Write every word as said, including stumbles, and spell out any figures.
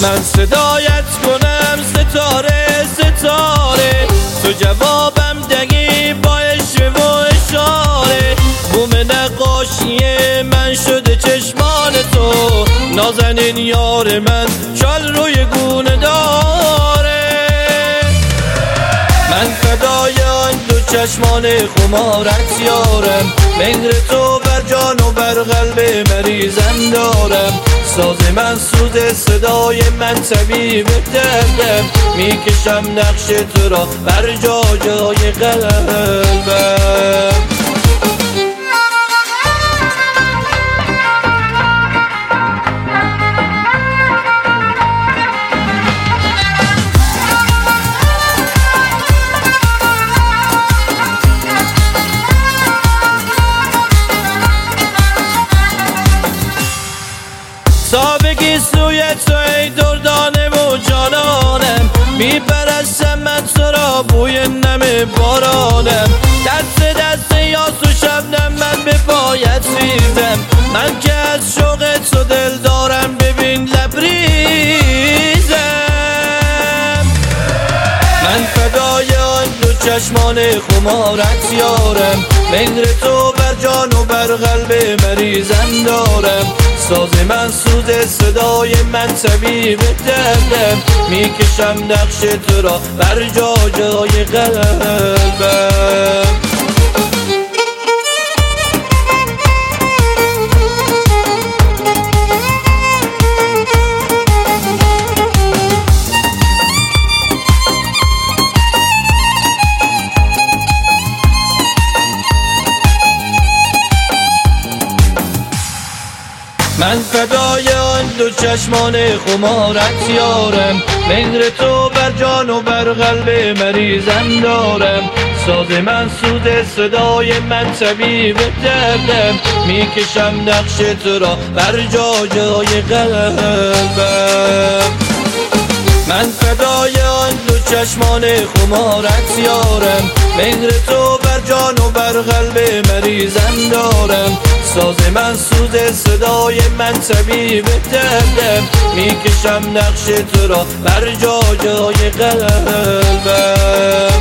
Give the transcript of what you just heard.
من صدایت کنم ستاره ستاره، تو جوابم دگی با عشق و اشاره. بوم نقاشی من شده چشمان تو، نازنین یار من چال روی گونه داره. من فدای آن دو چشمان خمارت یارم، مهر تو بر جان و بر قلب مریضم دارم. ساز من سوز صدای من طبیب دردم، میکشم نقش تو را بر جا جای قلبم. سابقی سوی تو ای دردانه و جانانم، میپرستم من تو را بوی نم بارانم. دست دست یاس و شبنم من به پایت ریزم، من که از شوق تو دل دارم ببین لبریزم. من فدای آن دو چشمان خمارت یارم، مهر تو بر جان و بر قلب مریضم دارم. ساز من سوز صدای من طبیب دردم، میکشم نقش تو را بر جا جای قلبم. من فدای آن دو چشمان خمارت یارم، مهر تو بر جان و بر قلب مریضم دارم. ساز من سوز صدای من طبیب دردم، میکشم نقش تو را بر جا جای قلبم. من فدای آن دو چشمان خمارت یارم، مهر تو بر جان و بر قلب مریضم دارم. ساز من سوز صدای من طبیب دردم، میکشم نقش تو را بر جا جای قلبم.